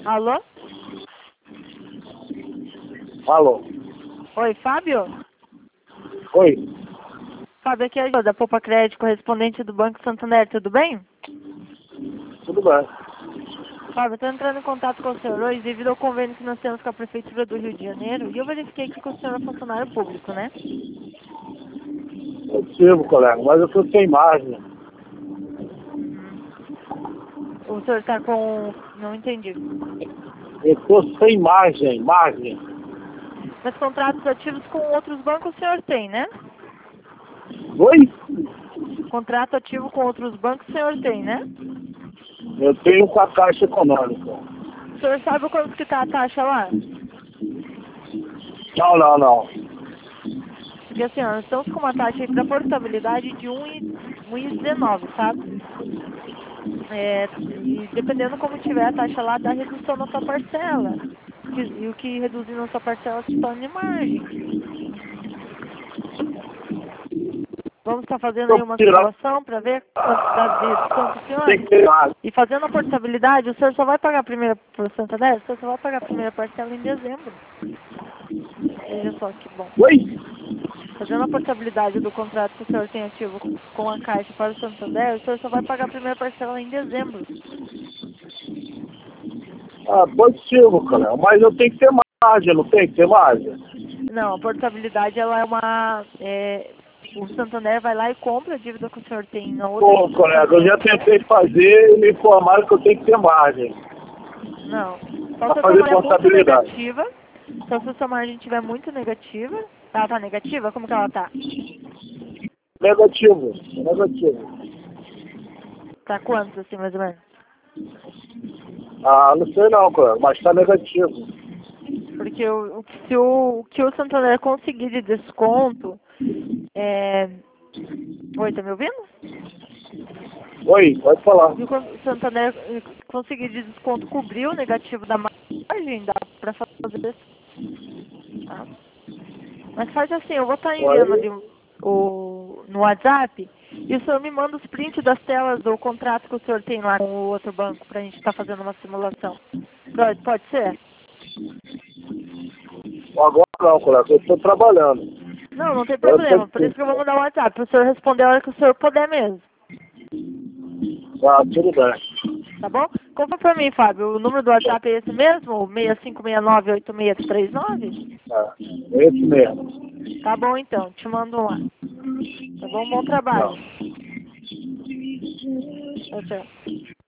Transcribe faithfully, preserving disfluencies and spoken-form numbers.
Alô? Alô? Oi, Fábio? Oi? Fábio, aqui é a da Poupa Crédito, correspondente do Banco Santander, tudo bem? Tudo bem. Fábio, estou entrando em contato com o senhor hoje devido ao convênio que nós temos com a Prefeitura do Rio de Janeiro e eu verifiquei aqui que o senhor é funcionário público, né? Eu sirvo, colega, mas eu tô sem margem. Uhum. O senhor está com... não entendi. Eu tô sem margem, margem. Mas contratos ativos com outros bancos o senhor tem, né? Oi? Contrato ativo com outros bancos o senhor tem, né? Eu tenho com a Caixa Econômica. O senhor sabe quanto que está a taxa lá? Não, não, não. Porque assim, ó, nós estamos com uma taxa aí para portabilidade de um vírgula dezenove, sabe? É, e dependendo como tiver a taxa lá, dá redução na sua parcela. Que- E o que reduzir na sua parcela se torna em margem. Vamos estar fazendo aí Tô uma tirando. simulação para ver quanto dá de redução para o Tem senhor. que ter margem. E fazendo a portabilidade, o senhor só vai pagar a primeira por Santander? O senhor só vai pagar a primeira parcela em dezembro. Veja só que bom. Oi? Fazendo a portabilidade do contrato que o senhor tem ativo com a Caixa para o Santander, o senhor só vai pagar a primeira parcela em dezembro. Ah, positivo, colega, mas eu tenho que ter margem, não tem que ter margem? Não, a portabilidade ela é uma... É, o Santander vai lá e compra a dívida que o senhor tem na outra Pô, instituição colega, eu já financeira. tentei fazer e me informaram que eu tenho que ter margem Não. Só para se a sua fazer margem é muito contabilidade. negativa. Só se a sua margem estiver muito negativa. Ela tá negativa? Como que ela tá? Negativo, negativo. Tá quanto, assim, mais ou menos? Ah, não sei não, colega, mas tá negativo. Porque o, o- se o, o que o Santander conseguir de desconto é... Oi, tá me ouvindo? Oi, pode falar. Se o Santander eh, conseguir de desconto cobrir o negativo da margem, dá pra fazer isso, tá? Mas faz assim, eu vou estar enviando Oi? ali o, o- no WhatsApp e o senhor me manda os prints das telas do contrato que o senhor tem lá com o outro banco pra gente estar fazendo uma simulação. Pode, pode ser? Agora não, colega, eu estou trabalhando. Não, não tem Eu problema. Por tô... isso que eu vou mandar o WhatsApp, para o senhor responder a hora que o senhor puder mesmo. Ah, tudo bem. Tá bom? Confirma pra mim, Fábio. O número do WhatsApp é esse mesmo? seis cinco seis nove oito seis três nove? Ah, é esse mesmo. Tá bom, então. Te mando lá. Tá bom? Bom trabalho. Não. Tchau, tchau.